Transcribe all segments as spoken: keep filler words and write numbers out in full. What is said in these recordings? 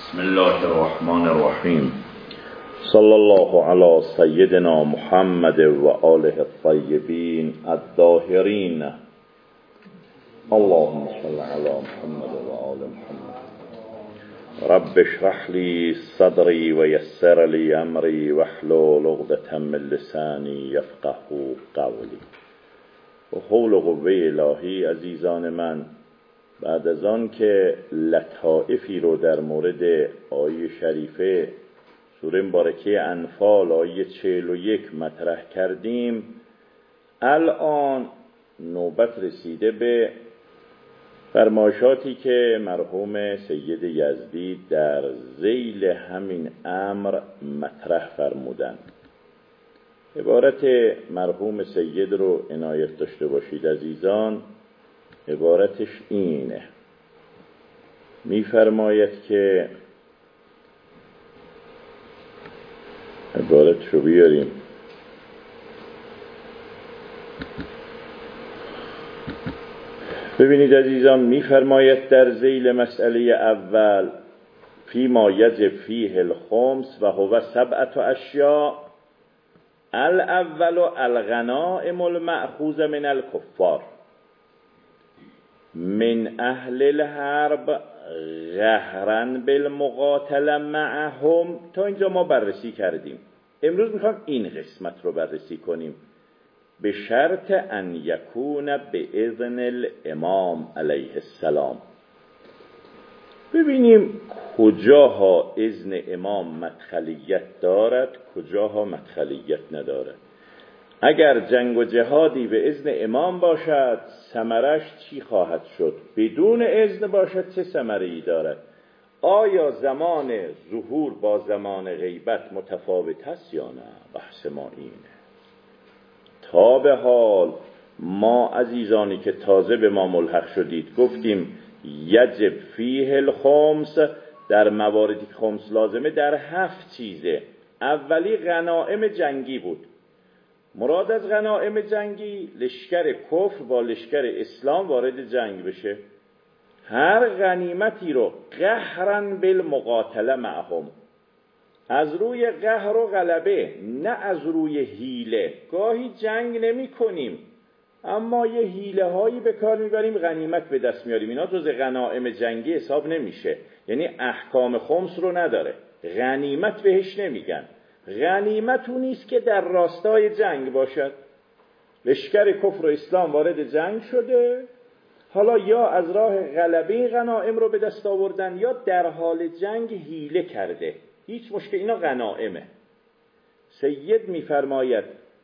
بسم الله الرحمن الرحیم. صلی الله علی سیدنا محمد و آله الطیبین الطاهرین. اللهم صل علی محمد و آل محمد. رب اشرح لی صدری و یسر لی امری واحلل عقدة من لسانی یفقهوا قولی. و حول و قوه الهی. عزیزان من، بعد از آن که لطائفی رو در مورد آیه شریفه سوره مبارکه انفال آیه چهل و یک مطرح کردیم، الان نوبت رسیده به فرمایشاتی که مرحوم سید یزدی در ذیل همین امر مطرح فرمودند. عبارت مرحوم سید رو عنایت داشته باشید عزیزان. عبارتش اینه، می‌فرماید که عبارت رو بیاریم. ببینید عزیزان، می‌فرماید در ذیل مسئله اول فیما یجب فیه الخمس و هو سبعة اشیاء. الاول الغنائم المأخوذ من الکفار من اهل الحرب قهرا بالمقاتله معهم. تا اینجا ما بررسی کردیم. امروز میخوام این قسمت رو بررسی کنیم. به شرط ان یکون به اذن الامام علیه السلام. ببینیم کجاها اذن امام مدخلیت دارد، کجاها مدخلیت ندارد. اگر جنگ و جهادی به اذن امام باشد ثمرش چی خواهد شد؟ بدون اذن باشد چه ثمره‌ای دارد؟ آیا زمان ظهور با زمان غیبت متفاوت هست یا نه؟ بحث ما اینه. تا به حال ما عزیزانی که تازه به ما ملحق شدید گفتیم یجب فیه الخمس. در مواردی که خمس لازمه در هفت چیزه. اولی غنائم جنگی بود. مراد از غنائم جنگی لشکر کفر با لشکر اسلام وارد جنگ بشه. هر غنیمتی رو قهرن بالمقاتله معهم، از روی قهر و غلبه، نه از روی حیله. گاهی جنگ نمی کنیم اما یه حیله هایی به کار میبریم غنیمت به دست میاریم. اینا جز غنائم جنگی حساب نمیشه، یعنی احکام خمس رو نداره. غنیمت بهش نمیگن. غنیمت اون نیست که در راستای جنگ باشد. لشکر کفر و اسلام وارد جنگ شده، حالا یا از راه غلبه غنائم رو به دست آوردن یا در حال جنگ حیله کرده. هیچ مشکل، اینا غنائمه. سید میفرماید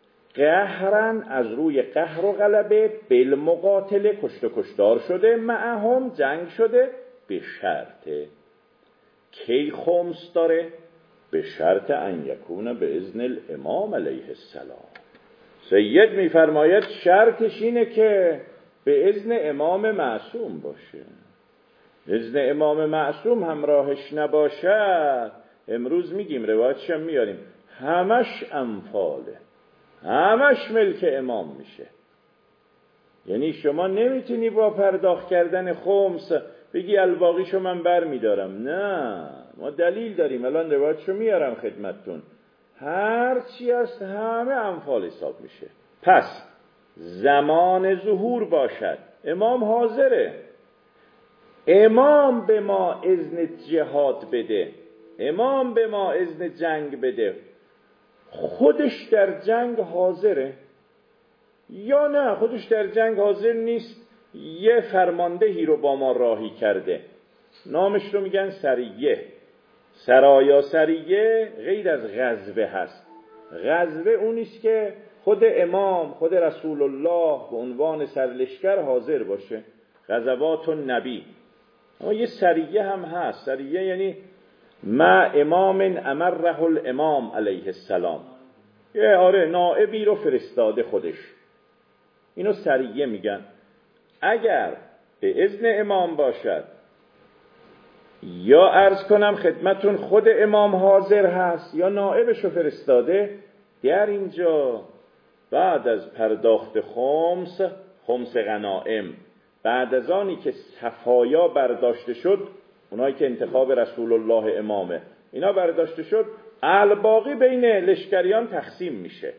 قهرن، از روی قهر و غلبه، بالمقاتله، کشت و کشتار شده، معهم، جنگ شده. به شرط کی خمس داره؟ به شرط ان یکون به اذن الامام علیه السلام. سید میفرماید شرطش اینه که به اذن امام معصوم باشه. اذن امام معصوم همراهش نباشد، امروز میگیم روایتش هم میاریم، همش انفاله، همش ملک امام میشه. یعنی شما نمیتونی با پرداخت کردن خمس بگی الباقیشو من بر میدارم. نه، ما دلیل داریم. الان روایتشو میارم خدمتتون. هر چی هست همه انفال حساب میشه. پس زمان ظهور باشد، امام حاضره، امام به ما اذن جهاد بده، امام به ما اذن جنگ بده، خودش در جنگ حاضره یا نه خودش در جنگ حاضر نیست، یه فرماندهی رو با ما راهی کرده، نامش رو میگن سریه. سرایا سریه غیر از غزوه هست. غزوه اونیست که خود امام، خود رسول الله به عنوان سرلشکر حاضر باشه، غزوات النبی. اما یه سریه هم هست. سریه یعنی ما امام امره الامام علیه السلام، یه آره نائبی رو فرستاده خودش، اینو سریه میگن. اگر به اذن امام باشد یا عرض کنم خدمتون خود امام حاضر هست یا نائبشو فرستاده، در اینجا بعد از پرداخت خمس، خمس غنائم، بعد از آنی که صفایا برداشته شد، اونایی که انتخاب رسول الله امامه اینا برداشته شد، الباقی بین لشکریان تقسیم میشه.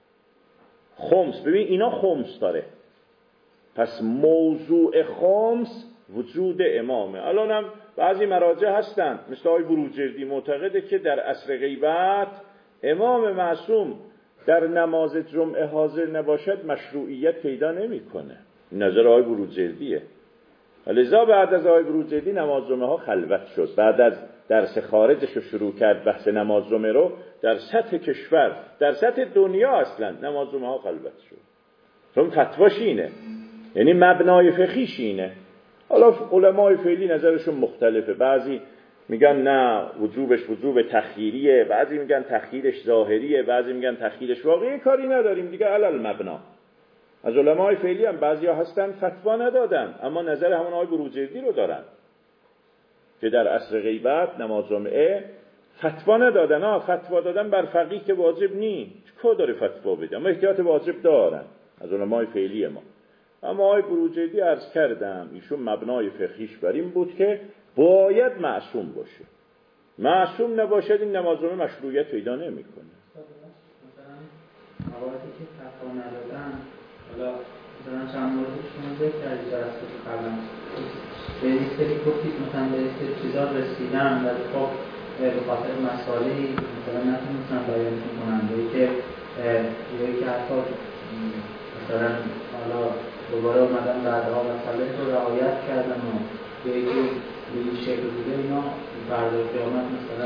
خمس، ببین اینا خمس داره، پس موضوع خمس وجود امامه. الان هم بعضی مراجع هستن مثل آقای بروجردی معتقده که در عصر غیبت امام معصوم در نماز جمعه حاضر نباشد مشروعیت پیدا نمیکنه. نظر آقای بروجردیه. لذا بعد از آقای بروجردی نماز جمعه ها خلوت شد. بعد از درس خارجش رو شروع کرد بحث نماز جمعه رو در سطح کشور، در سطح دنیا اصلا نماز جمعه ها خلوت شد، چون فتواش اینه، یعنی مبنای فقهیش اینه. حالا علمای فعلی نظرشون مختلفه، بعضی میگن نه وجوبش وجوب تخییریه، بعضی میگن تخییرش ظاهریه، بعضی میگن تخییرش واقعی، کاری نداریم دیگه علل مبنا. از علمای فعلی هم بعضیا هستن فتوا ندادن اما نظر همون آقای بروجردی رو دارن که در عصر غیبت نماز جمعه فتوا ندادن. ها فتوا دادن بر فقیه که واجب نی، چیکار داره فتوا بده، اما احتیاط واجب دارن از علمای فعلی ما. اما آقای بروجردی عرض کردم ایشون مبنای فقهیش بر این بود که باید معصوم باشه، معصوم نباشد این نماز جمعه مشروعیت پیدا نمیکنه. مثلا مواردی که فتوا ندادن، حالا مثلا چند مورد شما ذکر کردید در اصل قبلا به این سری گفتید مثلا به این سری چیزا رسیدن ولی خب به خاطر مسائلی مثلا نتونستن بیانشون کننده که یکی که حتی مثلا حالا دوباره اومدن بعدها مسئله رو رعایت کردن و به یکی به این شکل بوده اینا فردا قیامت مثلا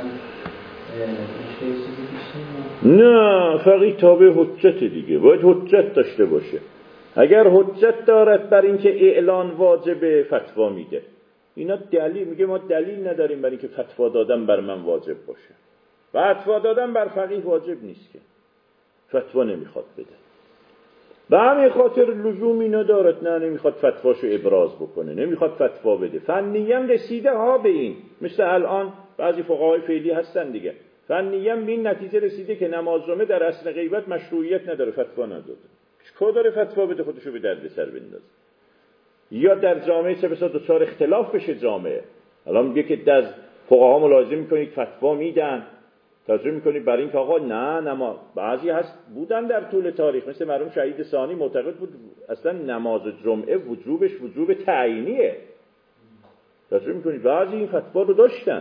مشکل چیزی پیش نمیاد. نه فقیه تابع حجت دیگه، باید حجت داشته باشه. اگر حجت دارد بر اینکه اعلان واجب فتوا میده، اینا دلیل میگه ما دلیل نداریم بر اینکه فتوا دادن بر من واجب باشه. فتوا دادن بر فقیه واجب نیست که فتوا نمیخواد بده، به همین خاطر لزومی ندارد، نه نمیخواد فتواشو ابراز بکنه، نمیخواد فتوا بده. فنیاً رسیده ها به این، مثل الان بعضی فقهای فعلی هستن دیگه، فنیاً به این نتیجه رسیده که نماز جمعه در اصل غیبت مشروعیت نداره، فتوا نداده. چیکار داره فتوا بده خودشو به درد سر بندازه؟ یا در جامعه چه بسا دچار اختلاف بشه جامعه. الان میگه که از فقها ملاحظه میکنید فتوا میدن، توجه میکنید برای اینکه آقا نه نماز، بعضی هست بودن در طول تاریخ مثل مرحوم شهید ثانی معتقد بود اصلا نماز جمعه وجوبش وجوب تعیینیه. توجه میکنید بعضی این فتوا رو داشتن،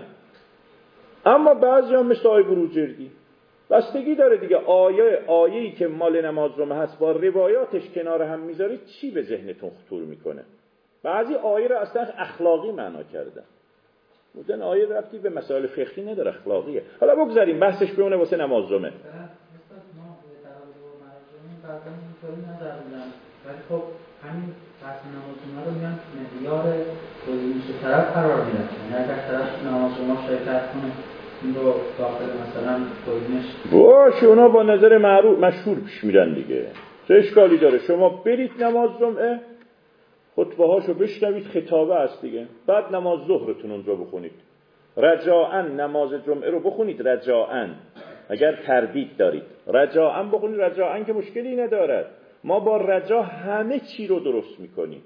اما بعضی هم مثل آقای بروجردی بستگی داره دیگه. آیه آیه‌ای که مال نماز جمعه هست با روایاتش کنار هم میذارید چی به ذهنتون خطور میکنه؟ بعضی آیه رو اصلا اخلاقی معنا کردن، بودن آیه ربطی به مسائل فقهی نداره، اخلاقیه. حالا بگذاریم بحثش بمونه واسه نماز جمعه. ولی خب همین بحث نماز جمعه رو میان معیار گزینش طرف قرار میدن. یعنی اگر طرف نماز جمعه شرکت کنه این رو داخل مثلا گزینش باشه، اونا با نظر معروف مشهور پیش میرن دیگه، چه اشکالی داره؟ شما برید نماز جمعه خطبه هاشو بشنوید، خطابه است دیگه، بعد نماز ظهرتون اونجا بخونید، رجاءً نماز جمعه رو بخونید رجاءً، اگر تردید دارید رجاءً بخونید، رجاءً که مشکلی ندارد. ما با رجا همه چی رو درست میکنیم.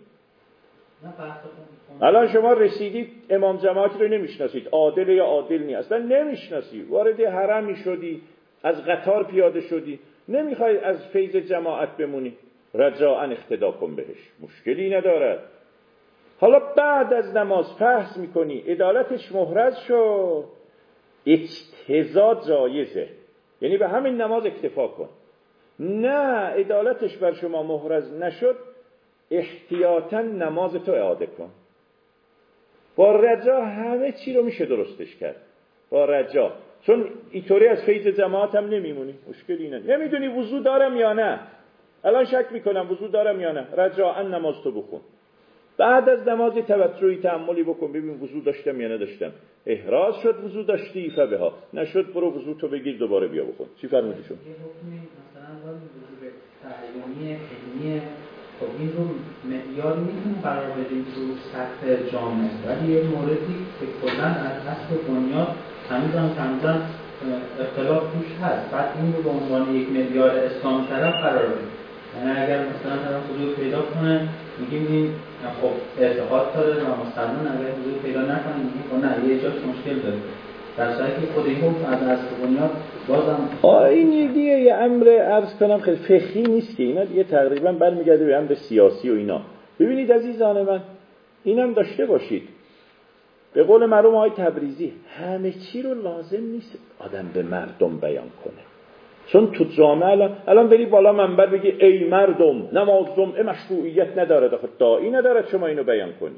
الان شما رسیدید امام جماعتی رو نمیشناسید، عادل یا عادل نیست، اصلا نمیشناسی، وارد حرمی شدی، از قطار پیاده شدی، نمیخوای از فیض جماعت بمونی، رجاءً اقتدا کن بهش، مشکلی ندارد. حالا بعد از نماز فحص میکنی عدالتش محرز شد، اجتهاد جایزه، یعنی به همین نماز اکتفا کن. نه عدالتش بر شما محرز نشد، احتیاطاً نماز تو اعاده کن. با رجا همه چی رو میشه درستش کرد، با رجا، چون اینطوری از فیض جماعت هم نمیمونی، مشکلی نه. نمیدونی وضو دارم یا نه، الان شک میکنم وضو دارم یا نه، رجاءً نماز تو بخون. بعد از نماز توجهی تأملی بکن ببین وضو داشتم یا نداشتم، احراز شد وضو داشتی فبها، نشد برو وضو تو بگیر دوباره بیا بخون. چی فرمودی شما؟ مثلا داریم وضو تعیینی علمیه، خب این رو معیار میتونیم قرار بدیم تو سطح جامعه، ولی یه موردی که کلاً از اصل بنیاد هنوزم هنوزم اختلاف توش هست، بعد این رو به عنوان یک معیار اسلام طرف قرار بدیم. یعنی اگر مثلا طرف حضور پیدا کنه میگیم این خب اعتقاد داره و مسلمان، اگر حضور پیدا نکنه میگیم خب نه یه جاش مشکل داره، در صورتی که خود این حکم از اصل بنیاد بازم آه این دیگه یه امر عرض کنم خیلی فقهی نیست که اینا دیگه تقریبا برمیگرده به امر سیاسی و اینا. ببینید عزیزان من اینم داشته باشید، به قول مرحوم آقای تبریزی همه چی رو لازم نیست آدم به مردم بیان کنه، چون تو جامعه الان الان بری بالا منبر بگی ای مردم نماز جمعه مشروعیت نداره، داخل داعی نداره شما اینو بیان کنی،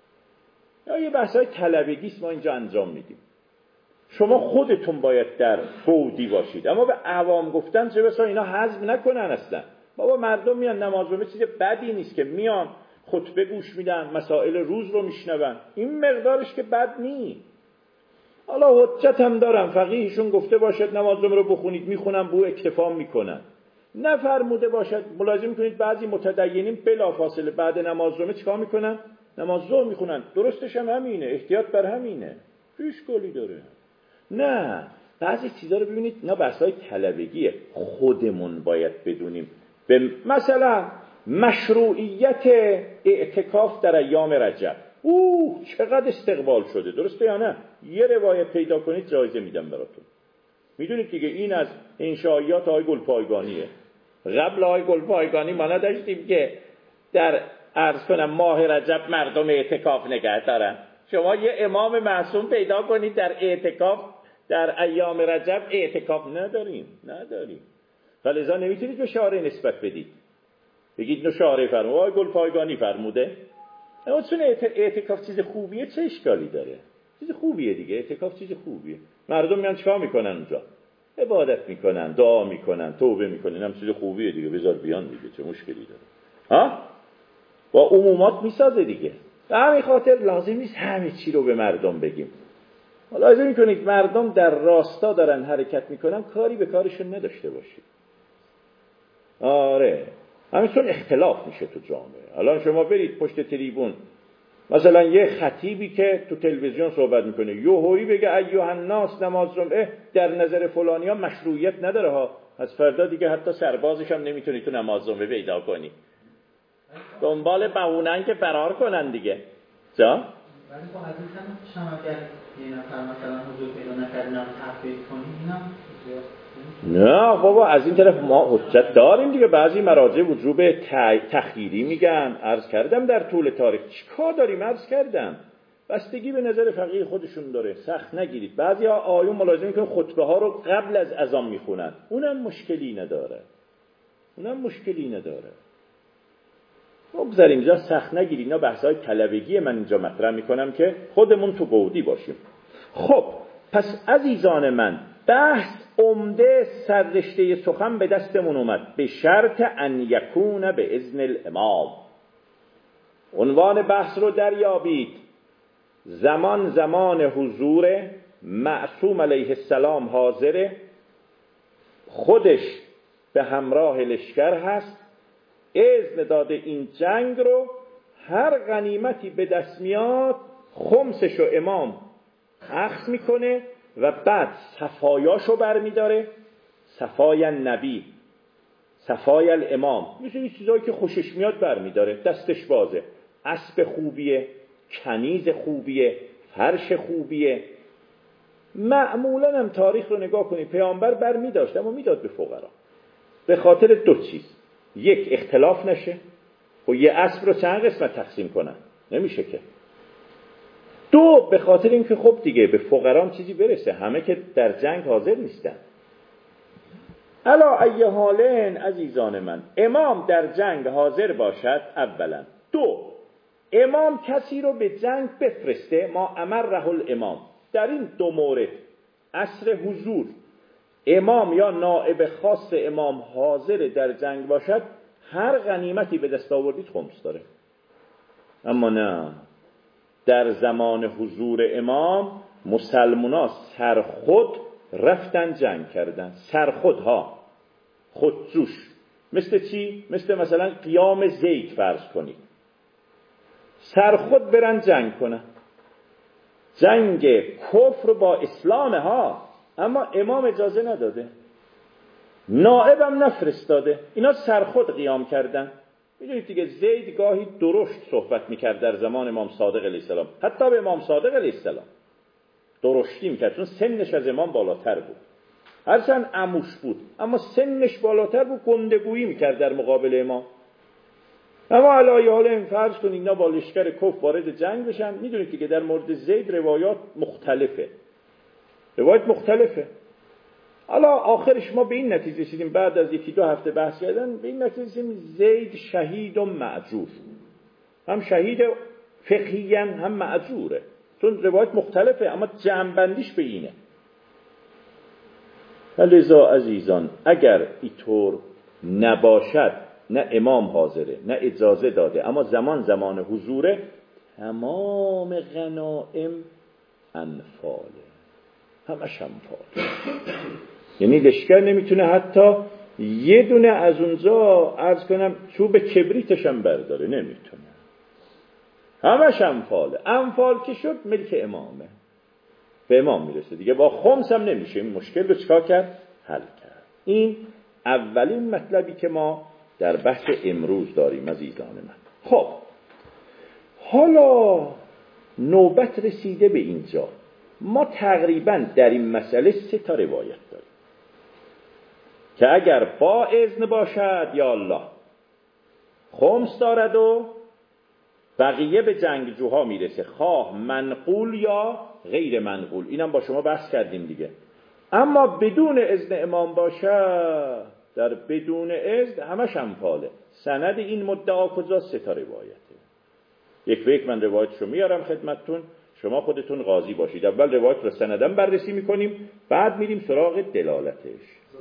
یا یه بحثای طلبگی است ما اینجا انجام میدیم. شما خودتون باید در فودی باشید، اما به عوام گفتن چه بسا اینا حزم نکنن اصلا. بابا مردم میان نماز جمعه چیز بدی نیست که میان خطبه گوش میدن، مسائل روز رو میشنون، این مقدارش که بد نی. حالا حجت هم دارم، فقیهشون گفته باشد نماز جمعه رو بخونید، میخونن بو اکتفا میکنن، نفرموده باشد. ملاحظه میکنید بعضی متدینین بلافاصله بعد نماز جمعه چیکار میکنن؟ نماز ظهر میخونن. درستش هم همینه، احتیاط بر همینه، هیچ گلی داره. نه، بعضی چیزا رو ببینید اینا بحثای طلبگیه، خودمون باید بدونیم. به مثلا مشروعیت اعتکاف در ایام رجب، اوه چقدر استقبال شده، درسته یا نه؟ یه روایت پیدا کنید جایزه میدم براتون. میدونید دیگه این از انشائیات آقای گلپایگانیه. قبل آقای گلپایگانی ما نداشتیم که در عرض کنم ماه رجب مردم اعتکاف نگه دارن. شما یه امام معصوم پیدا کنید در اعتکاف در ایام رجب اعتکاف نداریم نداریم فلذا نمیتونید به شارع نسبت بدید، بگید نو شارع فرموده، آقای گلپایگانی فرموده. اما چون اعتکاف چیز خوبیه چه اشکالی داره؟ چیز خوبیه دیگه، اعتکاف چیز خوبیه. مردم میان چیکار میکنن اونجا؟ عبادت میکنن، دعا میکنن، توبه میکنن، هم چیز خوبیه دیگه، بذار بیان دیگه، چه مشکلی داره؟ ها؟ با عمومات میسازه دیگه. به همین خاطر لازم نیست همه چی رو به مردم بگیم. حالا لازم میکنید مردم در راستا دارن حرکت میکنن، کاری به کارشون نداشته باشید. آره همین چون اختلاف میشه تو جامعه. الان شما برید پشت تریبون، مثلا یه خطیبی که تو تلویزیون صحبت میکنه یوهویی بگه ایها الناس نماز جمعه در نظر فلانیا مشروعیت نداره ها، از فردا دیگه حتی سربازش هم نمیتونی تو نماز جمعه پیدا کنی، دنبال بهونن که فرار کنن دیگه. جا؟ ولی خب از این طرف شما اگر یه نفر مثلا حضور پیدا نکردن تحقیق کنیم اینم نه بابا، از این طرف ما حجت داریم دیگه. بعضی مراجع وجوب تخییری میگن، عرض کردم در طول تاریخ چیکار داریم، عرض کردم بستگی به نظر فقیه خودشون داره، سخت نگیرید. بعضی ها آیون ملاحظه میکنن خطبه ها رو قبل از اذان میخونن، اونم مشکلی نداره، اونم مشکلی نداره. بگذاریم اینجا سخت نگیرید، اینا بحث‌های طلبگی من اینجا مطرح میکنم که خودمون تو قودی باشیم. خب پس عزیزان من بحث عمده سررشته سخن به دستمون اومد، به شرط ان یکون به اذن الامام. عنوان بحث رو دریابید، زمان زمان حضور معصوم علیه السلام حاضره، خودش به همراه لشکر هست، اذن داده این جنگ رو، هر غنیمتی به دست میاد خمسشو امام اخذ میکنه و بعد صفایاشو برمیداره، صفای نبی، صفای الامام، میشه چیزایی که خوشش میاد برمیداره، دستش بازه، اسب خوبیه، کنیز خوبیه، فرش خوبیه. معمولا هم تاریخ رو نگاه کنید پیامبر بر میداشت اما میداد به فقرا، به خاطر دو چیز، یک اختلاف نشه و یه اسب رو چند قسمت تقسیم کنن، نمیشه که. دو به خاطر اینکه خب دیگه به فقرام چیزی برسه، همه که در جنگ حاضر نیستن. الا ای حالین عزیزان من، امام در جنگ حاضر باشد اولا. دو، امام کسی رو به جنگ بفرسته، ما امره الامام. در این دو مورد عصر حضور امام یا نائب خاص امام حاضر در جنگ باشد، هر غنیمتی به دست آوردید خمس داره. اما نه، در زمان حضور امام مسلمونا سر خود رفتن جنگ کردن، سر خودها، خودجوش. مثل چی؟ مثل مثلا قیام زید فرض کنید، سر خود برن جنگ کنن، جنگ کفر با اسلام ها، اما امام اجازه نداده. نائبم نفرستاده. اینا سرخود قیام کردن. میدونید دیگه زید گاهی درشت صحبت میکرد در زمان امام صادق علیه السلام، حتی به امام صادق علیه السلام درشتی میکرد، چون سنش از امام بالاتر بود، هرچند عموش بود اما سنش بالاتر بود، گندگویی میکرد در مقابل امام. اما علی حال این فرض کنید اینا با لشکر کفر وارد جنگ بشن. میدونید دیگه در مورد زید روایات مختلفه، روایت مختلفه. حالا آخرش ما به این نتیجه رسیدیم، بعد از یکی دو هفته بحث کردن به این نتیجه رسیدیم زید شهید و معجور، هم شهید فقهیاً هم معجوره، چون روایت مختلفه اما جمع‌بندیش به اینه. لذا عزیزان اگر اینطور نباشد، نه امام حاضره نه اجازه داده، اما زمان زمان حضوره، تمام غنائم انفاله، همش انفاله. یعنی لشکر نمیتونه حتی یه دونه از اونجا عرض کنم چوب کبریتش هم برداره، نمیتونه، همش انفاله. انفال که شد ملک امامه، به امام میرسه دیگه، با خمس هم نمیشه. این مشکل رو چکار کرد؟ حل کرد. این اولین مطلبی که ما در بحث امروز داریم عزیزان من. خب حالا نوبت رسیده به اینجا، ما تقریبا در این مسئله سه تا روایت داریم که اگر با اذن باشد یا الله خمس دارد و بقیه به جنگجوها میرسه، خواه منقول یا غیر منقول. اینم با شما بحث کردیم دیگه. اما بدون اذن امام باشد، در بدون اذن همش انفاله. سند این مدعا کجا؟ سه تا روایته. یک به یک من روایتشو میارم خدمتتون، شما خودتون قاضی باشید. اول روایت رو سندم بررسی میکنیم، بعد میریم سراغ دلالتش.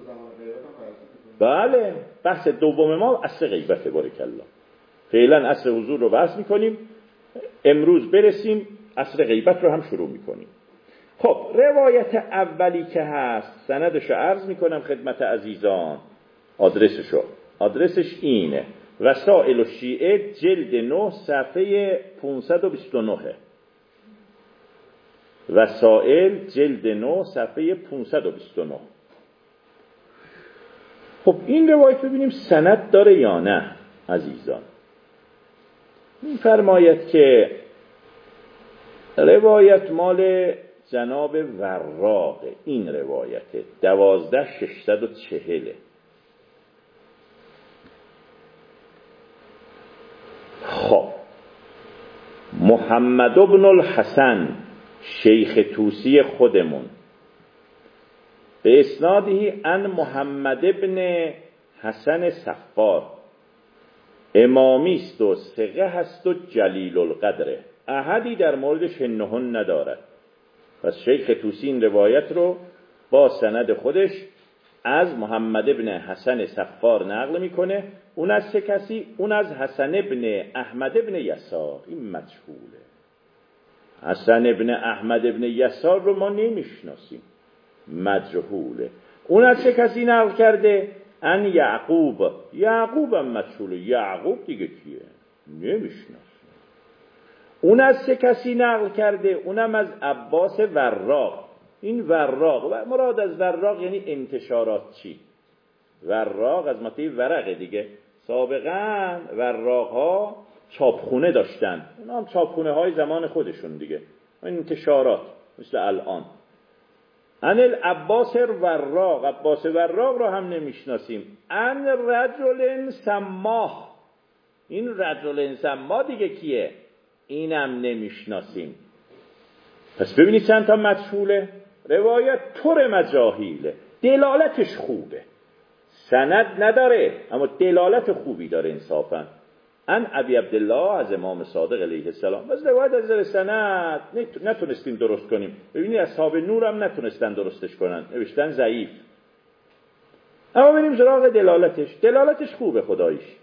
بله، بحث دوم ما اصل غیبت. بارک الله. فعلا اصل حضور رو بحث میکنیم، امروز برسیم اصل غیبت رو هم شروع میکنیم. خب روایت اولی که هست سندشو عرض میکنم خدمت عزیزان، آدرسشو آدرسش اینه: وسائل الشیعه جلد نه صفحه پانصد و بیست و نه. وسائل جلد نه صفحه پانصد و بیست و نه. خب این روایت ببینیم سند داره یا نه عزیزان. میفرماید که روایت مال جناب وراق، این روایته دوازده ششصد و چهله. خب محمد بن الحسن شیخ توسی خودمون به اسنادی ان محمد بن حسن صفار امامی است و ثقه هست و جلیل القدره، احدی در موردش هنهن ندارد. پس شیخ توسی این روایت رو با سند خودش از محمد بن حسن صفار نقل میکنه. اون از چه کسی؟ اون از حسن بن احمد بن یسار. این مجهوله. حسن بن احمد بن یسار رو ما نمیشناسیم، مجهوله. اون از چه کسی نقل کرده؟ ان یعقوب. یعقوب هم مجهوله. یعقوب دیگه کیه؟ نمیشناسیم. اون از چه کسی نقل کرده؟ اونم از عباس وراق. این وراق، مراد از وراق یعنی انتشارات چی؟ وراق از ماده ورقه دیگه. سابقا وراق ها چاپخونه داشتن، اونا هم چاپخونه های زمان خودشون دیگه، این انتشارات مثل الان. ان العباس وراق، عباس وراق رو هم نمیشناسیم. ان رجل سماه، این رجل سماه دیگه کیه؟ اینم نمیشناسیم. پس ببینید چند تا مجهوله. روایت طور مجاهیله، دلالتش خوبه، سند نداره اما دلالت خوبی داره انصافا. ان ابی عبدالله از امام صادق علیه السلام. بس روایت از نظر سند نتونستیم درست کنیم. ببینید اصحاب نور هم نتونستن درستش کنن، نوشتن ضعیف. اما ببینیم سراغ دلالتش. دلالتش خوبه خداییش.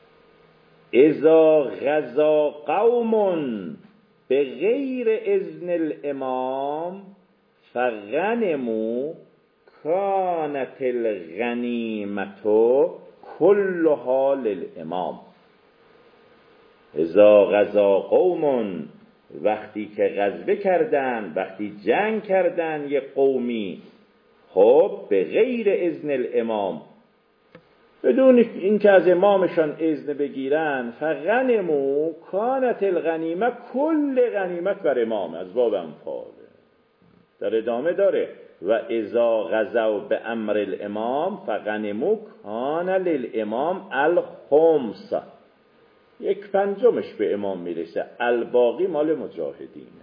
اذا غزا قوم به غیر اذن الامام فغنموا کانت الغنیمت کلها للامام. اذا غزا قوم، وقتی که غزوه کردن، وقتی جنگ کردن یه قومی، خب به غیر اذن الامام، بدون اینکه از امامشان اذن بگیرن. فغنمو کانت الغنیمه، کل غنیمت بر امام، از باب انفال. در ادامه داره و اذا غزوا به امر الامام فغنمو کان للامام الخمس، یک پنجمش به امام میرسه، الباقی مال مجاهدینه.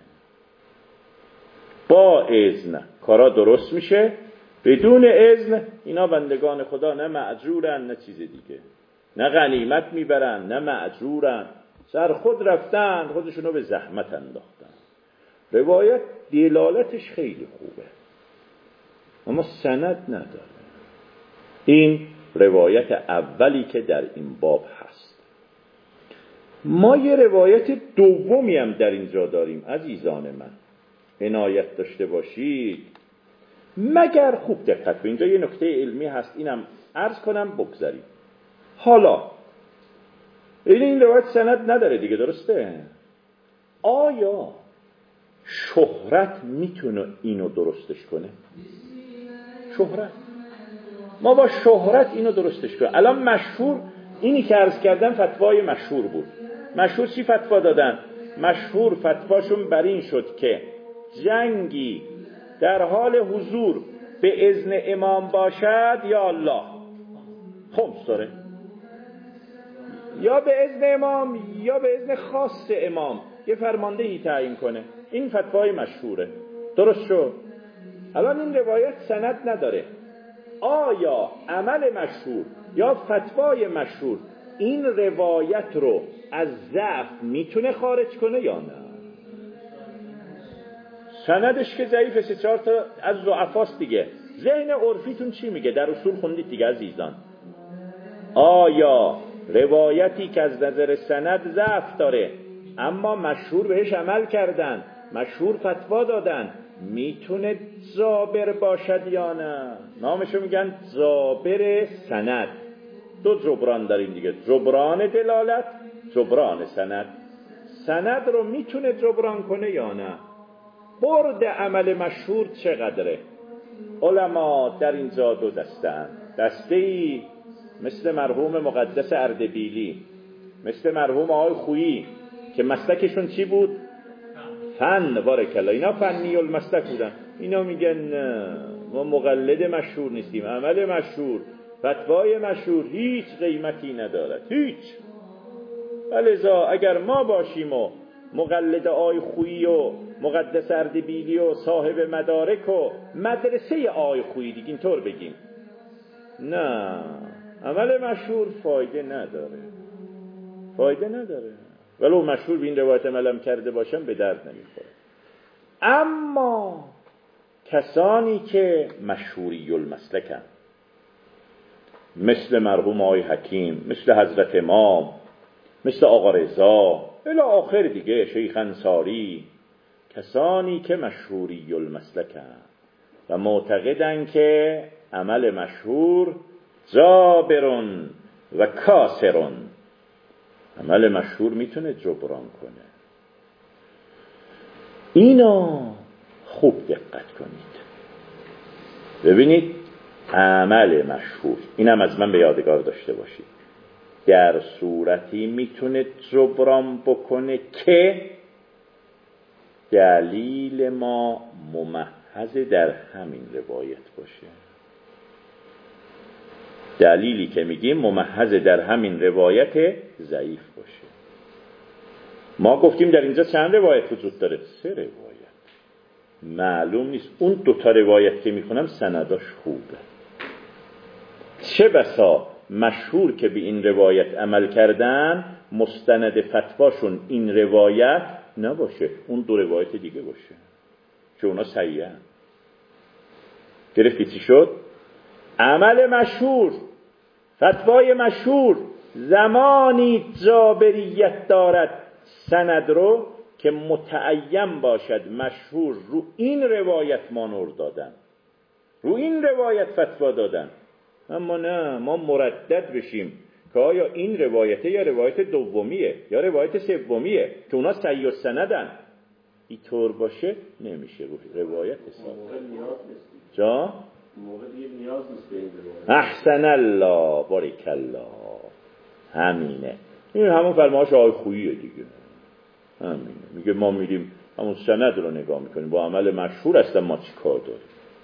با اذن کارا درست میشه، بدون اذن اینا بندگان خدا نه معجورن نه چیز دیگه، نه غنیمت میبرن نه معجورن، سر خود رفتن خودشونو به زحمت انداختن. روایت دلالتش خیلی خوبه اما سند نداره. این روایت اولی که در این باب هست. ما یه روایت دومی هم در اینجا داریم عزیزان من، عنایت داشته باشید. مگر خوب دقت به اینجا یه نکته علمی هست، اینم عرض کنم بگذاریم. حالا این این روایت سند نداره دیگه، درسته؟ آیا شهرت میتونه اینو درستش کنه؟ شهرت، ما با شهرت اینو درستش کنه. الان مشهور، اینی که عرض کردم فتوای مشهور بود. مشهور چی فتوا دادن؟ مشهور فتواشون بر این شد که جنگی در حال حضور به اذن امام باشد یا الله خمس داره، یا به اذن امام یا به اذن خاص امام یه فرماندهی تعیین کنه. این فتوای مشهوره، درست شد؟ الان این روایت سند نداره. آیا عمل مشهور یا فتوای مشهور این روایت رو از ضعف میتونه خارج کنه یا نه؟ سندش که ضعیفه، سه چهار تا از ضعفاست دیگه. ذهن عرفیتون چی میگه؟ در اصول خوندید دیگه عزیزان. آیا روایتی که از نظر سند ضعف داره اما مشهور بهش عمل کردن، مشهور فتوا دادن، میتونه جابر باشد یا نه؟ نامشو میگن جابر سند. دو جبران داریم دیگه، جبران دلالت، جبران سند. سند رو میتونه جبران کنه یا نه؟ برد عمل مشهور چقدره؟ علما در اینجا دو دستن. دسته‌ای مثل مرحوم مقدس اردبیلی، مثل مرحوم آقای خویی که مسلکشون چی بود؟ فن. بارک الله، اینا فنی المسلک بودن. اینا میگن نه، ما مقلد مشهور نیستیم، عمل مشهور، فتوای مشهور هیچ قیمتی ندارد، هیچ. ولذا اگر ما باشیم و مقلد آقای خویی و مقدس اردبیلی و صاحب مدارک و مدرسه آقای خویی دیگه اینطور بگیم، نه، عمل مشهور فایده نداره، فایده نداره. ولو مشهور به این روایت عملم کرده باشم به درد نمیخوره. اما کسانی که مشهوری المسلکن، مثل مرحوم آقای حکیم، مثل حضرت امام، مثل آقا رضا الی آخر دیگه، شیخ انصاری، کسانی که مشهوری المسلکن و معتقدن که عمل مشهور جابرون و کاسرون، عمل مشهور میتونه جبران کنه. اینا خوب دقت کنید ببینید. عمل مشهور، اینم از من به یادگار داشته باشید، در صورتی میتونه جبران بکنه که دلیل ما ممحض در همین روایت باشه. دلیلی که میگیم ممحض در همین روایت ضعیف باشه. ما گفتیم در اینجا چند روایت وجود داره؟ سه روایت. معلوم نیست اون دوتا روایت که میخونم سنداش خوبه. چه بسا مشهور که به این روایت عمل کردن مستند فتواشون این روایت نباشه، اون دو روایت دیگه باشه که اونا صحیحن. گرفتی چی شد؟ عمل مشهور، فتوای مشهور زمانی جابریت دارد سند رو که متعین باشد مشهور رو این روایت مانور دادن، رو این روایت فتوا دادن. اما نه، ما مردد بشیم که آیا این روایته یا روایت دومیه یا روایت سومیه که اونا صحیح السندن. این طور باشه نمیشه رو روایت حساب. جا موقع دیگه نیاز نیست به این روایت. احسن الله بارک الله، همینه. این همون فرمایش آقای خوییه دیگه، همینه. میگه ما میریم همون سند رو نگاه میکنیم، با عمل مشهور هستن ما چی کار داریم.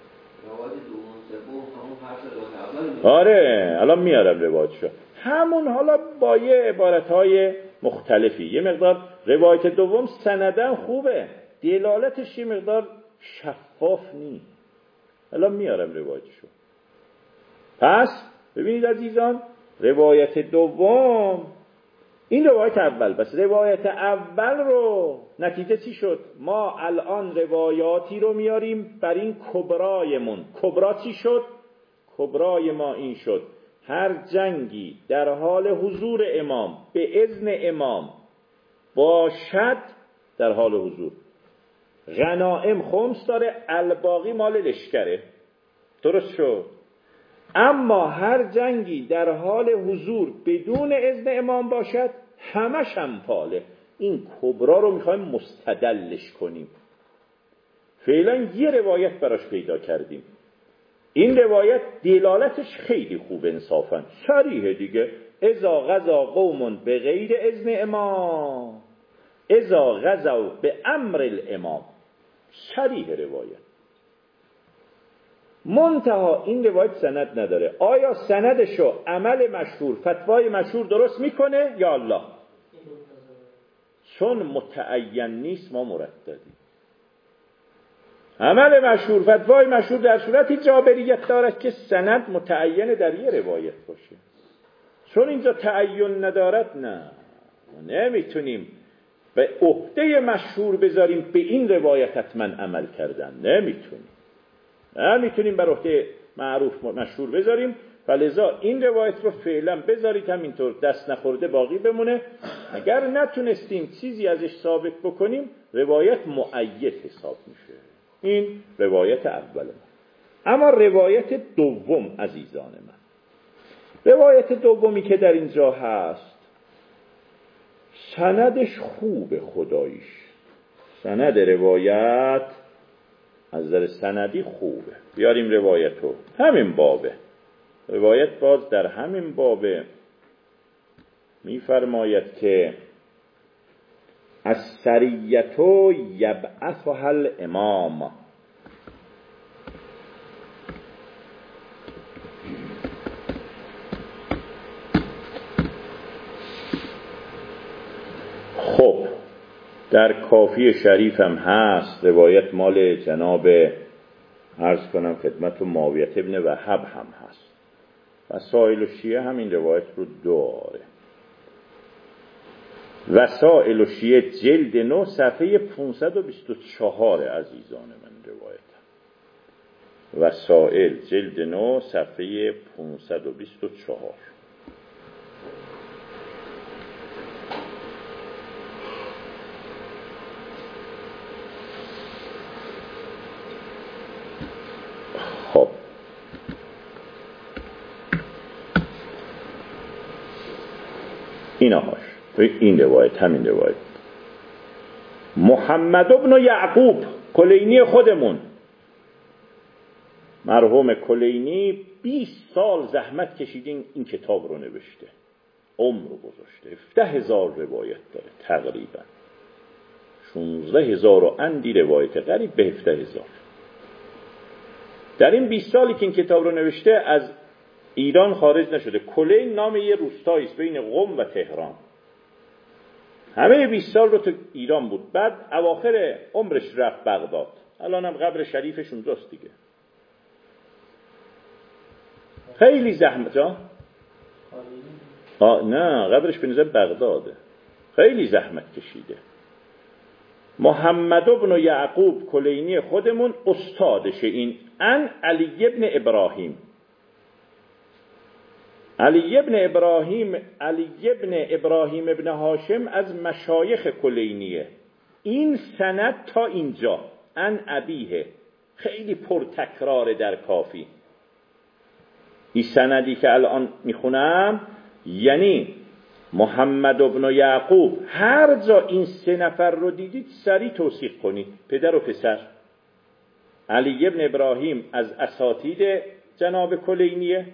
آره الان میارم روایتشو، همون حالا با یه عبارتهای مختلفی. یه مقدار روایت دوم سندن خوبه، دلالتش یه مقدار شفاف نیست. الان میارم روایتشو. پس ببینید عزیزان، روایت دوم این روایت اول، بس روایت اول رو نتیجه چی شد؟ ما الان روایاتی رو میاریم بر این کبرایمون. کبرا چی شد؟ کبرای ما این شد هر جنگی در حال حضور امام به اذن امام باشد، در حال حضور غنائم خمس داره، الباقی مال لشکره، درست شد. اما هر جنگی در حال حضور بدون اذن امام باشد همش هم پاله. این کبرا رو میخوایم مستدلش کنیم. فعلا یه روایت براش پیدا کردیم. این روایت دلالتش خیلی خوب انصافا صریحه دیگه. اذا غزا قوم به غیر اذن امام، اذا غزوا به امر الامام، صریح روایت. منتها این روایت سند نداره. آیا سندشو عمل مشهور، فتوای مشهور درست میکنه یا الله؟ چون متعین نیست ما مرددیم. عمل مشهور، فتوای مشهور در صورتی جابریت دارد که سند متعین در یه روایت باشه. چون اینجا تعین ندارد، نه نمیتونیم به عهده مشهور بذاریم به این روایت حتما عمل کردن، نمیتونیم نمیتونیم بر عهده معروف مشهور بذاریم. فلذا این روایت رو فعلا بذارید همینطور دست نخورده باقی بمونه. اگر نتونستیم چیزی ازش ثابت بکنیم روایت مؤید حساب میشه. این روایت اول من. اما روایت دوم عزیزان من، روایت دومی که در اینجا هست سندش خوبه، خداییش سند روایت از نظر سندی خوبه. بیاریم روایت رو، همین بابه روایت، باز در همین بابه میفرماید که از سریتو یبعثها الامام. خب در کافی شریف هم هست روایت مال جناب عرض کنم خدمت معاویه ابن وهب هم هست. وسائل الشیعه همین روایت رو داره. وسائل الشیعه جلد نو صفحه پانصد و بیست و چهار عزیزان من روایت. وسائل جلد نو صفحه پانصد و بیست و چهار. خب اینهاش این روایت، همین روایت. محمد ابن یعقوب کلینی خودمون، مرحوم کلینی بیست سال زحمت کشیدین این کتاب رو نوشته، عمر رو گذاشته، هفده هزار روایت داره تقریبا، شانزده هزار و اندی روایت، قریب به هفده هزار. در این بیست سالی که این کتاب رو نوشته از ایران خارج نشده. کلین نام یه روستایی است بین قم و تهران. همه بیست سال رو تو ایران بود. بعد اواخر عمرش رفت بغداد. الان هم قبر شریفش اونجاست دیگه. خیلی زحمت ها؟ آه نه، قبرش به نظر بغداده. خیلی زحمت کشیده. محمد ابن یعقوب کلینی خودمون استادشه. این ان علی ابن ابراهیم، علی ابن ابراهیم علی ابن ابراهیم ابن هاشم از مشایخ کلینیه. این سند تا اینجا ان ابیه خیلی پرتکراره در کافی. این سندی که الان میخونم یعنی محمد ابن یعقوب، هر جا این سه نفر رو دیدید سریع توصیف کنید، پدر و پسر. علی ابن ابراهیم از اساتید جناب کلینیه.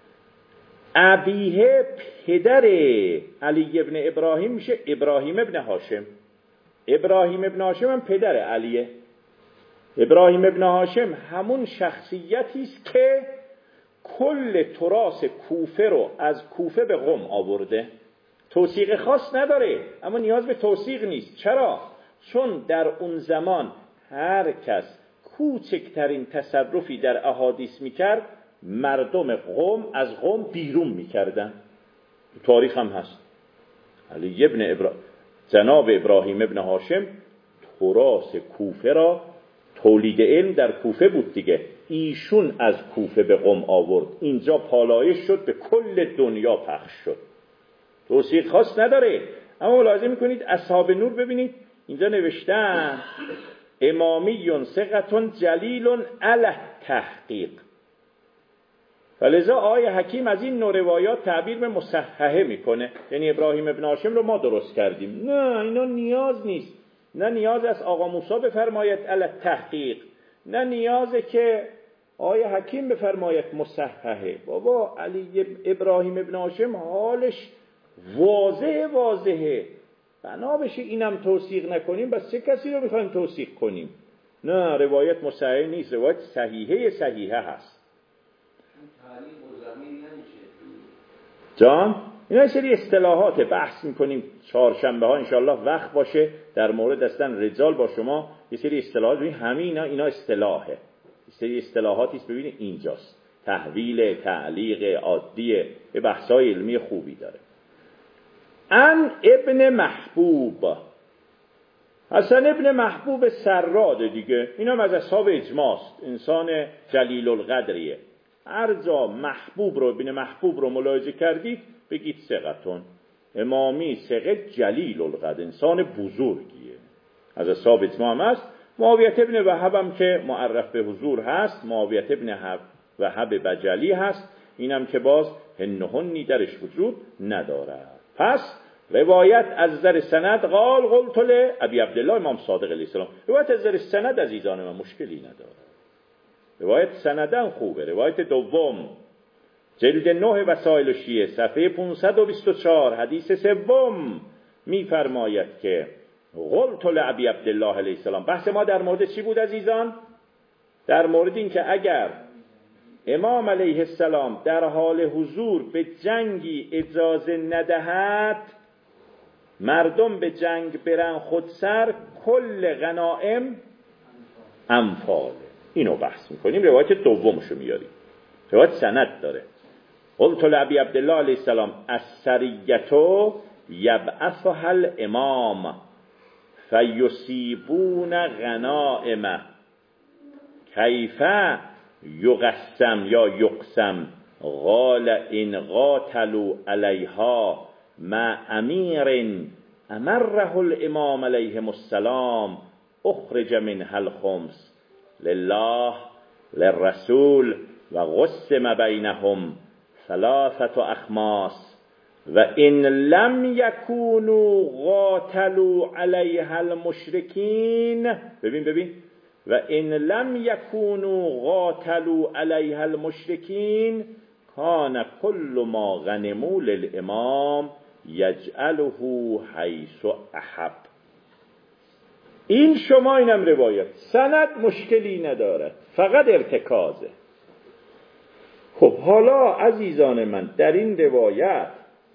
ابیه پدر علی ابن ابراهیم میشه ابراهیم ابن هاشم. ابراهیم ابن هاشم هم پدر علیه. ابراهیم ابن هاشم همون شخصیتی است که کل تراث کوفه رو از کوفه به قم آورده. توثیق خاص نداره، اما نیاز به توثیق نیست. چرا؟ چون در اون زمان هر کس کوچکترین تصرفی در احادیث میکرد مردم قم از قم بیرون میکردن. تاریخ هم هست. علی ابن ابرا... جناب ابراهیم ابن هاشم تراث کوفه را، تولید علم در کوفه بود دیگه، ایشون از کوفه به قم آورد، اینجا پالایش شد، به کل دنیا پخش شد. توثیق خاص نداره، اما ملاحظه میکنید اصحاب نور ببینید اینجا نوشتن امامی ثقة جلیل علی تحقیق. فلذا آقای حکیم از این نوع روایات تعبیر به مصححه میکنه، یعنی ابراهیم ابن هاشم رو ما درست کردیم. نه، اینا نیاز نیست. نه نیاز از آقا موسی بفرماید علی تحقیق، نه نیازه که آقای حکیم بفرماید مصححه. بابا علی ابراهیم ابن هاشم حالش واضحه واضحه بنا بشه اینم توثیق نکنیم، بس چه کسی رو میخوایم توثیق کنیم؟ نه، روایت مصححه نیست، روایت صحیحه صحیحه هست. جان اینا یه سری اصطلاحات بحث میکنیم چهارشنبه ها انشالله وقت باشه در مورد هستن رجال با شما یه سری اصطلاحات ببینید. همه اینا اینا اصطلاحه، یه سری اصطلاحاتی است. ببینید اینجاست تحویل، تعلیق، عادیه، به بحث‌های علمی خوبی داره. ان ابن محبوب، حسن ابن محبوب سراد دیگه، اینم از اصحاب اجماست، انسان جلیل القدریه. هر جا محبوب رو ابن محبوب رو ملاحظه کردید بگید ثقتون. امامی ثقه جلیل القدر، انسان بزرگیه، از اصحاب اجماع هم هست. معاویه ابن وهب هم که معرف به حضور هست، معاویه ابن وهب بجلی هست، اینم که باز هنهنی درش وجود ندارد. پس روایت از نظر سند قال قلت لابی عبدالله امام صادق علیه السلام، روایت از نظر سند عزیزان من مشکلی نداره، روایت سندن خوبه. روایت دوم جلد نه وسائل شیعه صفحه پانصد و بیست و چهار حدیث سوم میفرماید که قلت لابی عبدالله علیه السلام. بحث ما در مورد چی بود عزیزان؟ در مورد این که اگر امام علیه السلام در حال حضور به جنگی اجازه ندهد، مردم به جنگ برن خودسر، کل غنائم انفال. اینو بحث میکنیم. روایت دومشو میاریم، روایت سند داره. قلت لابی عبدالله علیه السلام السریة یبعثها الامام فیصیبون غنائمه کیف یقسم یا یقسم قال ان قاتلوا علیها مع امیر امره الامام علیه السلام اخرج منها الخمس لله للرسول و قسم بینهم ثلاثه اخماس و ان لم یکونوا قاتلوا علیها المشرکین. ببین ببین و ان لم یکونوا قاتلوا علیها المشرکین کان کل ما غنموا للامام یجعله حیث احب. این شما اینم روایت سند مشکلی ندارد، فقط ارتکازه. خب حالا عزیزان من در این روایت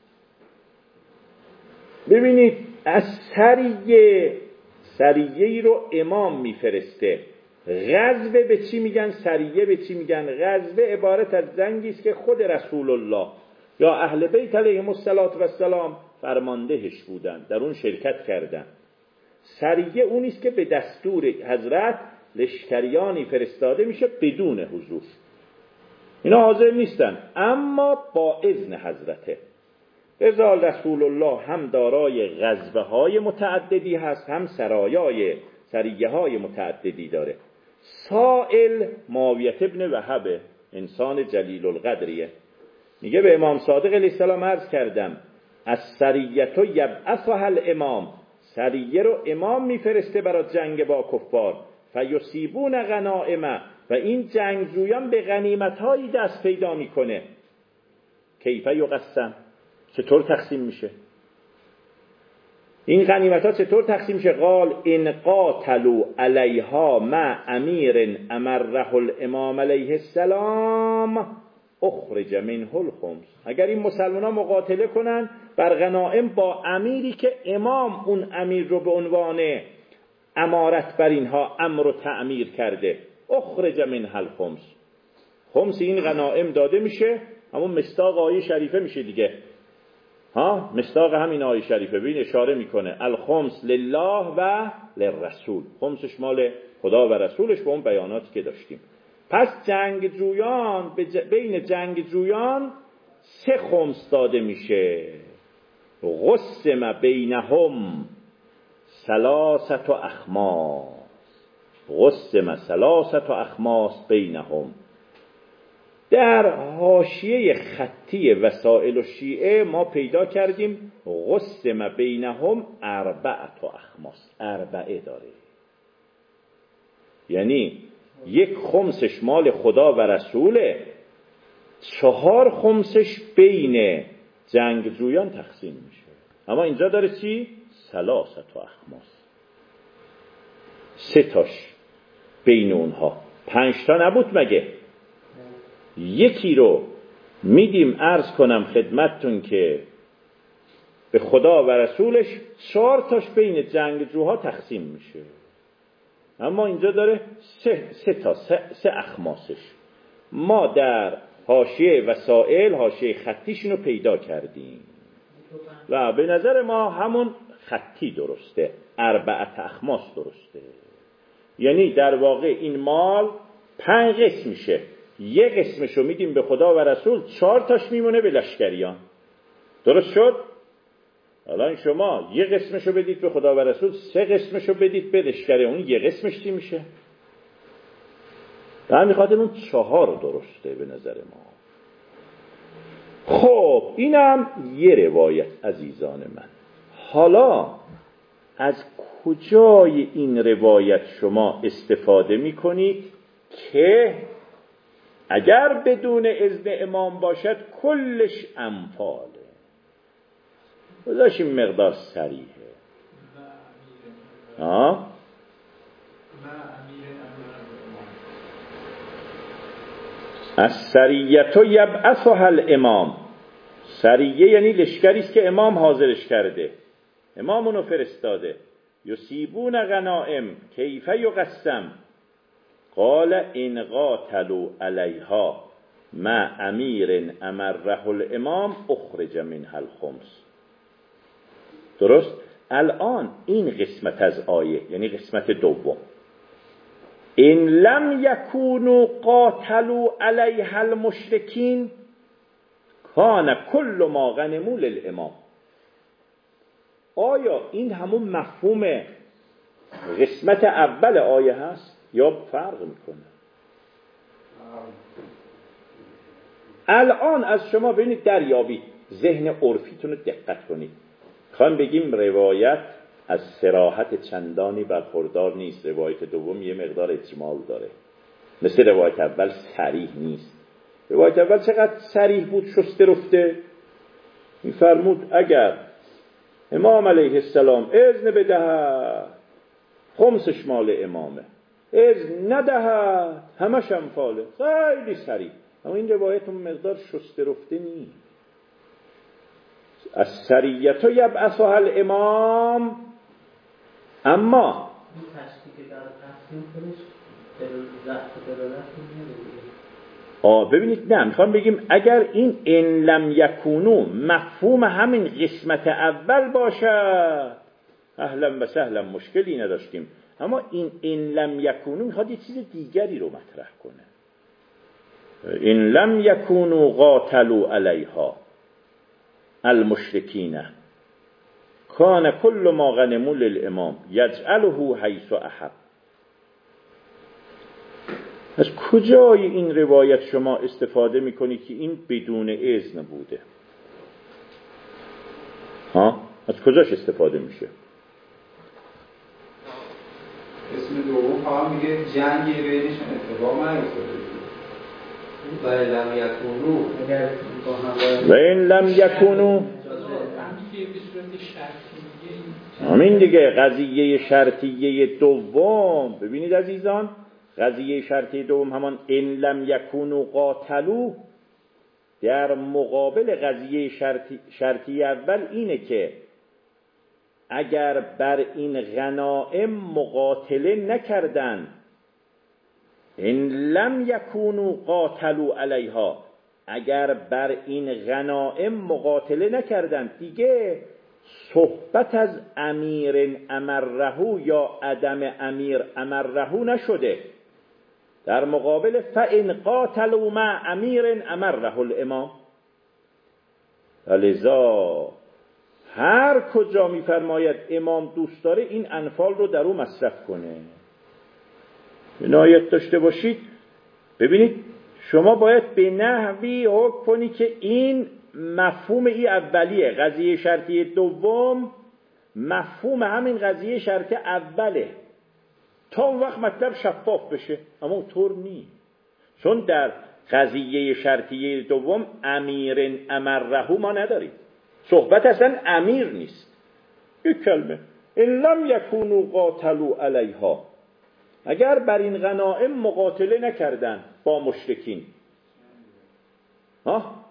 ببینید از سریه سریه رو امام میفرسته. غزوه به چی میگن؟ سریه به چی میگن؟ غزوه عبارت از جنگی است که خود رسول الله یا اهل بیت علیهم السلام فرماندهش بودن، در اون شرکت کردن. سریه اونی است که به دستور حضرت لشکریانی فرستاده میشه بدون حضور، اینا حاضر نیستن اما با اذن حضرته. لذا رسول الله هم دارای غزوه های متعددی هست، هم سرایای سریه های متعددی داره. سائل معاویه ابن وهب، انسان جلیل القدریه، میگه به امام صادق علیه السلام عرض کردم از سریه یبعثها الامام، سریه رو امام میفرسته برای جنگ با کفار، فیصیبون غنائم، و این جنگجویان به غنیمت‌هایی دست پیدا میکنه. کیف یقسم، چطور تقسیم میشه این غنیمت‌ها؟ چطور تقسیم میشه؟ قال ان قاتلوا علیها مع امیر امره الامام علیه السلام اخرج منه الخمس. اگر این مسلمان‌ها مقاتله کنن بر غنائم با امیری که امام اون امیر رو به عنوان امارت بر اینها امر و تعمیر کرده، اخرج منه الخمس، خمس این غنائم داده میشه. همون مصداق آیه شریفه میشه دیگه، ها مصداق همین آیه شریفه. ببین اشاره میکنه الخمس لله و للرسول، خمسش مال خدا و رسولش، به اون بیاناتی که داشتیم. پس جنگجویان بین جنگجویان سه خمس داده میشه. قسم بینهم ثلاثه اخماس، قسم ثلاثه اخماس بینهم. در حاشیه خطی وسائل و شیعه ما پیدا کردیم قسم بینهم اربعه اخماس، اربعه داره، یعنی یک خمسش مال خدا و رسوله، چهار خمسش بین جنگجویان تقسیم میشه. اما اینجا داره چی؟ ثلاثه اخماس، سه تاش بین اونها. پنج تا نبود مگه؟ یکی رو میدیم عرض کنم خدمتتون که به خدا و رسولش، چهار تاش بین جنگجوها تقسیم میشه. اما اینجا داره سه, سه تا سه, سه اخماسش. ما در حاشیه وسائل حاشیه خطیشون رو پیدا کردیم و به نظر ما همون خطی درسته، اربعه اخماس درسته. یعنی در واقع این مال پنج قسم میشه، یه قسمشو میدیم به خدا و رسول، چهار تاش میمونه به لشکریان. درست شد؟ الان شما یه قسمشو بدید به خدا و رسول، سه قسمشو بدید به لشکریان، اون یه قسمش چی میشه؟ در میخواد اون چهار درسته به نظر ما. خب اینم یه روایت عزیزان من. حالا از کجای این روایت شما استفاده میکنید که اگر بدون اذن امام باشد کلش انفاله؟ بذارش این مقدار صریحه. ها؟ از سریت و یبعثها الامام، سریه یعنی لشکری است که امام حاضرش کرده، امام اونو فرستاده. یصیبون غنائم کیف یقسم قال ان قاتلوا علیها مع امیر امره الامام اخرج منها الخمس. درست؟ الان این قسمت از آیه یعنی قسمت دوم، ان لم یکونوا قاتلوا علیها المشرکین کان کل ما غنموا للامام. آیا این همون مفهوم قسمت اول آیه هست یا فرق میکنه؟ الان از شما ببینید دریابید، ذهن عرفیتون رو دقت کنید. خواهم بگیم روایت از صراحت چندانی برخوردار نیست، روایت دوم یه مقدار اجمال داره، مثل روایت اول صریح نیست. روایت اول چقدر صریح بود، شسته رفته. میفرمود اگر امام علیه السلام اذن بدهد خمسش مال امامه، اذن ندهد همش انفاله. خیلی صریح. اما این روایت اون مقدار شسته رفته نیست. از سریت و یبعثها الامام. اما این تشکیل در تقسیم خودش دلالت نمیده. آه ببینید، نه میخوام بگیم اگر این ان لم یکونو مفهوم همین قسمت اول باشد اهلا و سهلا، مشکلی نداشتیم. اما این ان لم یکونو میخواد یه چیز دیگری رو مطرح کنه. ان لم یکونو قاتلوا علیها المشرکین کان کل ما غنموا للامام یجعله حیث احب. از کجای این روایت شما استفاده میکنید که این بدون اذن بوده؟ ها؟ از کجاش استفاده میشه؟ اسم دوم هم الله میگه جنگی بینشون اتفاق نیفتاده و لم یکونو اگر با هم و این لم یکونو همین دیگه قضیه شرطیه دوم. ببینید عزیزان، قضیه شرطیه دوم همان ان لم یکونو قاتلو در مقابل قضیه شرطی شرطی اول اینه که اگر بر این غنائم مقاتله نکردن، ان لم یکونو قاتلو علیها، اگر بر این غنائم مقاتله نکردن دیگه صحبت از امیر امره یا عدم امیر امره نشده. در مقابل فإن قاتلوا مع امیر امره الامام، لذا هر کجا میفرماید امام دوست داره این انفال رو در او مصرف کنه. عنایت داشته باشید. ببینید شما باید به نحوی حکم کنی که این مفهوم ای اولیه، قضیه شرطی دوم مفهوم همین قضیه شرطی اوله، تا اون وقت مطلب شفاف بشه. اما اونطور نیست، چون در قضیه شرطی دوم امیر امره ما نداریم، صحبت اصلا امیر نیست. یک کلمه ان لم یکونوا قاتلوا علیها، اگر بر این غنائم مقاتله نکردن با مشرکین. ها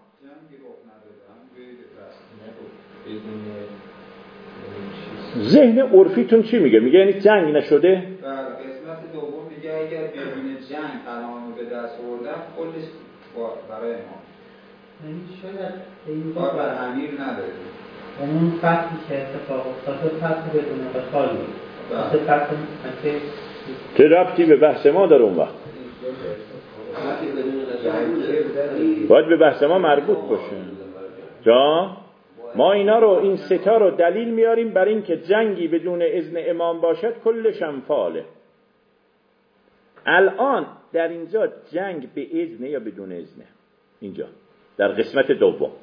ذهن عرفیتون چی میگه؟ میگه یعنی جنگ نشده؟ در قسمت دوم میگه اگر بدون جنگ قناعت به دست آوردن کلش برای امام، یعنی شاید این کار بر امیر نداره. اون فتحی که اتفاق افتاده فتح بدون قتال بود، واسه فتح مکه چه ربطی به بحث ما داره؟ اون وقت باید به بحث ما مربوط باشه. جا ما اینا رو، این ستا رو دلیل میاریم بر این که جنگی بدون اذن امام باشد کلش انفاله. الان در اینجا جنگ به اذن یا بدون اذنه؟ اینجا در قسمت دوم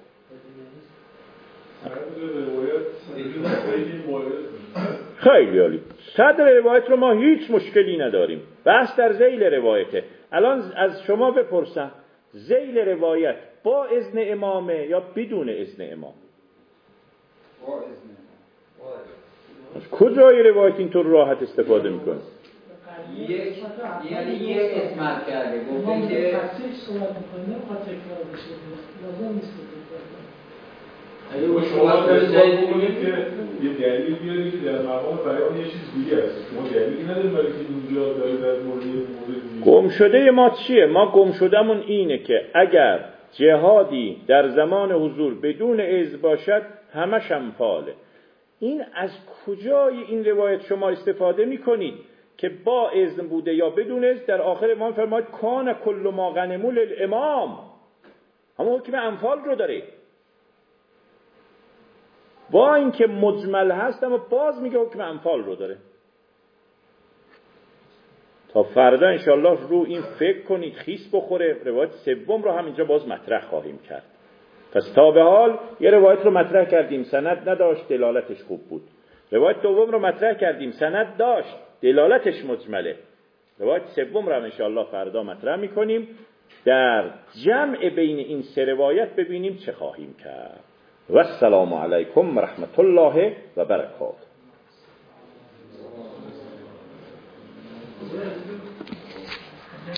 خیلی عالی. صدر روایت رو ما هیچ مشکلی نداریم، بحث در ذیل روایته. الان از شما بپرسم ذیل روایت با اذن امامه یا بدون اذن امام؟ با اذن از کجای روایت اینطور راحت استفاده میکنه؟ یک یعنی یک اسمت کرده گفته که تصریح صحبت میکنه نمیخواد تکرار بشه، لازم نیست تکرار کنه. اگه با شما دارید بکنید که یه دلیل بیارید که در مقام بیان یه چیز دیگه است، شما دلیلی ندارید برای که اینجا دارید در مورد موضوع گم شده ما چیه؟ ما گم شدهمون اینه که اگر جهادی در زمان حضور بدون اذن باشد همش انفاله. این از کجای این روایت شما استفاده میکنید که با اذن بوده یا بدون اذن؟ در آخر امام فرماید کان کل ما غنموا للامام، اما حکم انفال رو داره. با اینکه مجمل هست اما باز میگه حکم انفال رو داره. تا فردا انشالله رو این فکر کنید، خیس بخوره. روایت سوم رو هم اینجا باز مطرح خواهیم کرد. پس تا به حال یه روایت رو مطرح کردیم، سند نداشت، دلالتش خوب بود. روایت دوم رو مطرح کردیم، سند داشت، دلالتش مجمله. روایت سوم رو هم انشالله فردا مطرح میکنیم. در جمع بین این سه روایت ببینیم چه خواهیم کرد. و السلام علیکم و رحمت الله و برکاته.